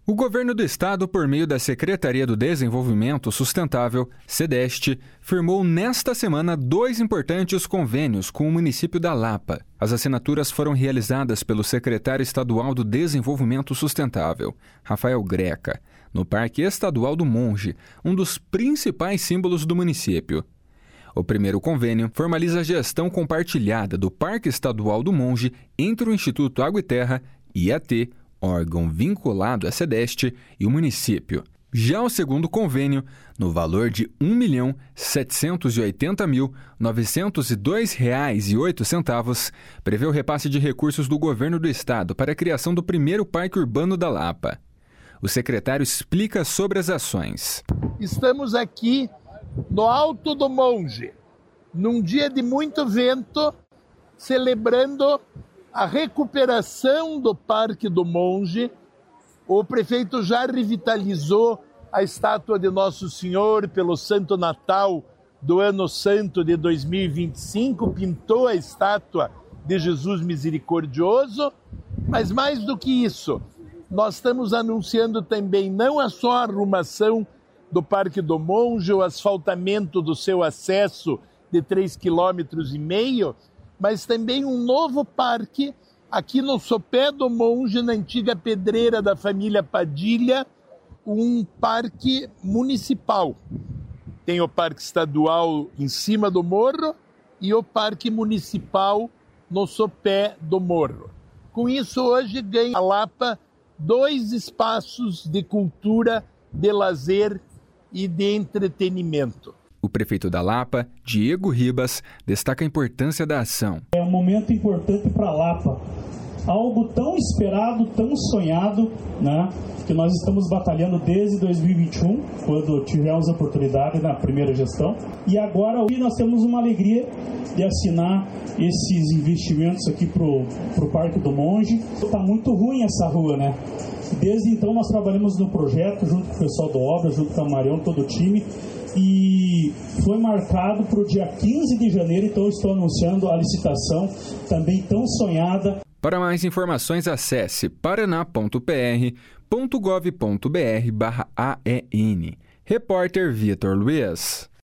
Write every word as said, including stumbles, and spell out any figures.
O governo do estado, por meio da Secretaria do Desenvolvimento Sustentável, SEDEST, firmou nesta semana dois importantes convênios com o município da Lapa. As assinaturas foram realizadas pelo secretário estadual do Desenvolvimento Sustentável, Rafael Greca, no Parque Estadual do Monge, um dos principais símbolos do município. O primeiro convênio formaliza a gestão compartilhada do Parque Estadual do Monge entre o Instituto Água e Terra, I A T, órgão vinculado à SEDEST, e o município. Já o segundo convênio, no valor de um milhão setecentos e oitenta mil novecentos e dois reais e oito centavos, prevê o repasse de recursos do governo do estado para a criação do primeiro Parque Urbano da Lapa. O secretário explica sobre as ações. Estamos aqui no Alto do Monge, num dia de muito vento, celebrando a recuperação do Parque do Monge. O prefeito já revitalizou a estátua de Nosso Senhor pelo Santo Natal do Ano Santo de dois mil e vinte e cinco, pintou a estátua de Jesus Misericordioso, mas mais do que isso, nós estamos anunciando também não a só a arrumação do Parque do Monge, o asfaltamento do seu acesso de três quilômetros e meio, mas também um novo parque aqui no sopé do Monge, na antiga pedreira da família Padilha, um parque municipal. Tem o parque estadual em cima do morro e o parque municipal no sopé do morro. Com isso, hoje ganha a Lapa dois espaços de cultura, de lazer e de entretenimento. O prefeito da Lapa, Diego Ribas, destaca a importância da ação. É um momento importante para a Lapa. Algo tão esperado, tão sonhado, né, que nós estamos batalhando desde dois mil e vinte e um, quando tivemos a oportunidade na primeira gestão. E agora nós temos uma alegria de assinar esses investimentos aqui para o Parque do Monge. Está muito ruim essa rua, né? Desde então nós trabalhamos no projeto, junto com o pessoal da obra, junto com a Marião, todo o time, e foi marcado para o dia quinze de janeiro, então estou anunciando a licitação, também tão sonhada. Para mais informações, acesse paraná ponto p r ponto gov ponto b r barra A E N. Repórter Vitor Luiz.